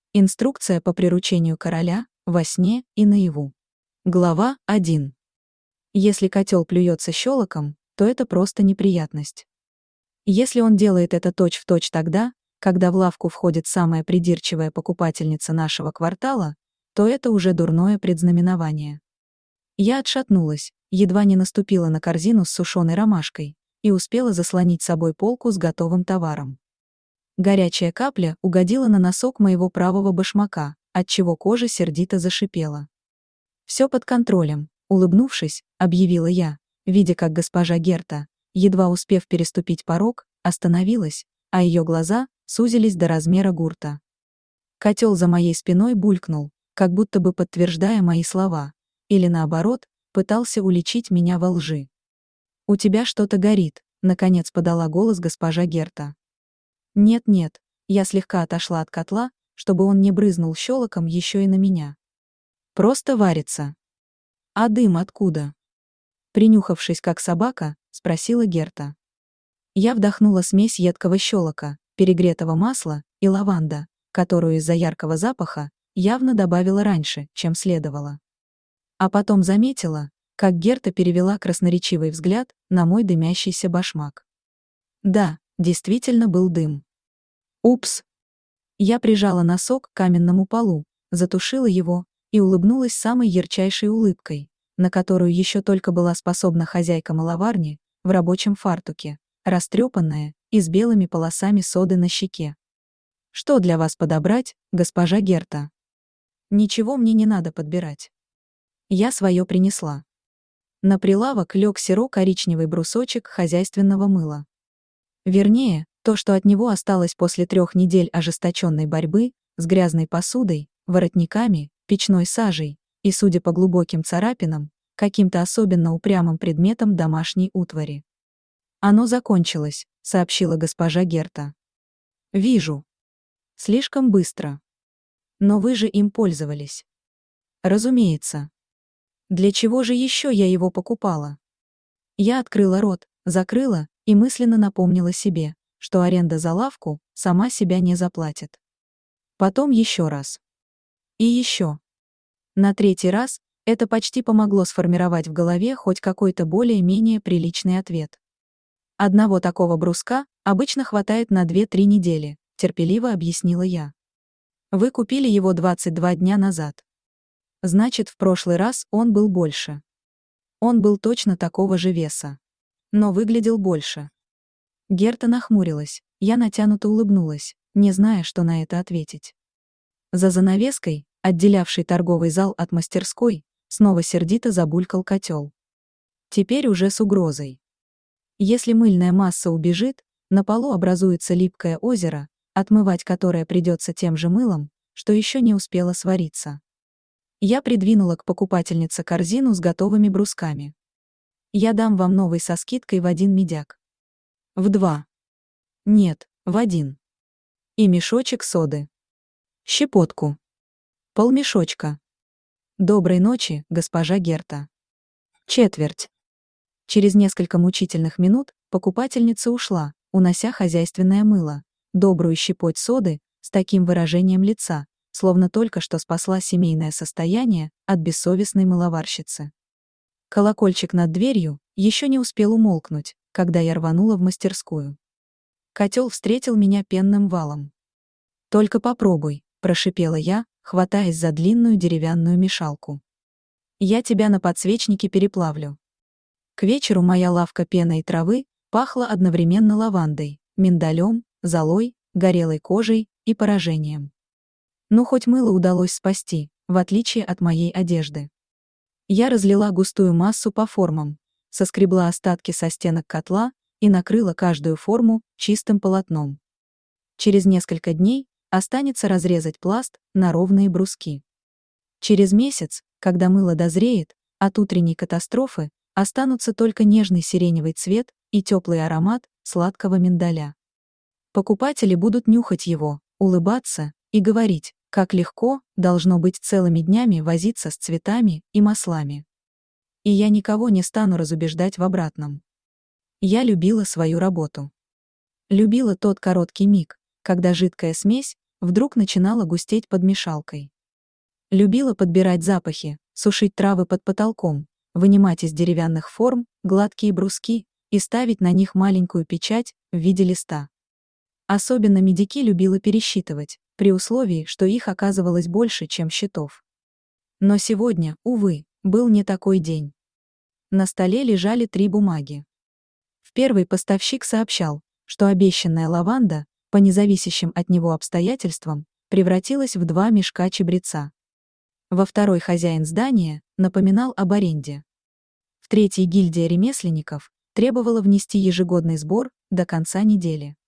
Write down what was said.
Инструкция по приручению короля во сне и наяву. Глава 1. Если котел плюется щелоком, то это просто неприятность. Если он делает это точь-в-точь тогда, когда в лавку входит самая придирчивая покупательница нашего квартала, то это уже дурное предзнаменование. Я отшатнулась, едва не наступила на корзину с сушеной ромашкой и успела заслонить собой полку с готовым товаром. Горячая капля угодила на носок моего правого башмака, отчего кожа сердито зашипела. «Все под контролем», — улыбнувшись, объявила я, видя, как госпожа Герта, едва успев переступить порог, остановилась, а ее глаза сузились до размера гурта. Котел за моей спиной булькнул, как будто бы подтверждая мои слова, или наоборот, пытался уличить меня во лжи. «У тебя что-то горит», — наконец подала голос госпожа Герта. «Нет-нет», я слегка отошла от котла, чтобы он не брызнул щелоком еще и на меня. «Просто варится». «А дым откуда?» Принюхавшись как собака, спросила Герта. Я вдохнула смесь едкого щелока, перегретого масла и лаванда, которую из-за яркого запаха явно добавила раньше, чем следовало. А потом заметила, как Герта перевела красноречивый взгляд на мой дымящийся башмак. Да, действительно был дым. Упс. Я прижала носок к каменному полу, затушила его и улыбнулась самой ярчайшей улыбкой, на которую еще только была способна хозяйка маловарни в рабочем фартуке, растрепанная и с белыми полосами соды на щеке. «Что для вас подобрать, госпожа Герта?» «Ничего мне не надо подбирать. Я свое принесла». На прилавок лег серо-коричневый брусочек хозяйственного мыла. Вернее, то, что от него осталось после 3 недель ожесточенной борьбы с грязной посудой, воротниками, печной сажей и, судя по глубоким царапинам, каким-то особенно упрямым предметом домашней утвари. «Оно закончилось», — сообщила госпожа Герта. «Вижу. Слишком быстро. Но вы же им пользовались». «Разумеется. Для чего же еще я его покупала?» Я открыла рот, закрыла и мысленно напомнила себе, что аренда за лавку сама себя не заплатит. Потом еще раз. И еще. На 3-й раз это почти помогло сформировать в голове хоть какой-то более-менее приличный ответ. «Одного такого бруска обычно хватает на 2-3 недели», — терпеливо объяснила я. «Вы купили его 22 дня назад. Значит, в прошлый раз он был больше. Он был точно такого же веса. Но выглядел больше». Герта нахмурилась, я натянуто улыбнулась, не зная, что на это ответить. За занавеской, отделявшей торговый зал от мастерской, снова сердито забулькал котел. Теперь уже с угрозой. Если мыльная масса убежит, на полу образуется липкое озеро, отмывать которое придется тем же мылом, что еще не успело свариться. Я придвинула к покупательнице корзину с готовыми брусками. «Я дам вам новый со скидкой в 1 медяк». «В 2. «Нет, в 1. И мешочек соды. Щепотку. Полмешочка». «Доброй ночи, госпожа Герта». «Четверть». Через несколько мучительных минут покупательница ушла, унося хозяйственное мыло, добрую щепоть соды, с таким выражением лица, словно только что спасла семейное состояние от бессовестной мыловарщицы. Колокольчик над дверью еще не успел умолкнуть, когда я рванула в мастерскую. Котел встретил меня пенным валом. «Только попробуй», — прошипела я, хватаясь за длинную деревянную мешалку. «Я тебя на подсвечнике переплавлю». К вечеру моя лавка пены и травы пахла одновременно лавандой, миндалем, золой, горелой кожей и поражением. Ну, хоть мыло удалось спасти, в отличие от моей одежды. Я разлила густую массу по формам, соскребла остатки со стенок котла и накрыла каждую форму чистым полотном. Через несколько дней останется разрезать пласт на ровные бруски. Через месяц, когда мыло дозреет, от утренней катастрофы останутся только нежный сиреневый цвет и теплый аромат сладкого миндаля. Покупатели будут нюхать его, улыбаться и говорить, как легко должно быть целыми днями возиться с цветами и маслами. И я никого не стану разубеждать в обратном. Я любила свою работу. Любила тот короткий миг, когда жидкая смесь вдруг начинала густеть под мешалкой. Любила подбирать запахи, сушить травы под потолком, вынимать из деревянных форм гладкие бруски и ставить на них маленькую печать в виде листа. Особенно медики любила пересчитывать, при условии, что их оказывалось больше, чем счетов. Но сегодня, увы, был не такой день. На столе лежали 3 бумаги. В первой поставщик сообщал, что обещанная лаванда, по независящим от него обстоятельствам, превратилась в 2 мешка чабреца. Во второй хозяин здания напоминал об аренде. В третьей гильдия ремесленников требовала внести ежегодный сбор до конца недели.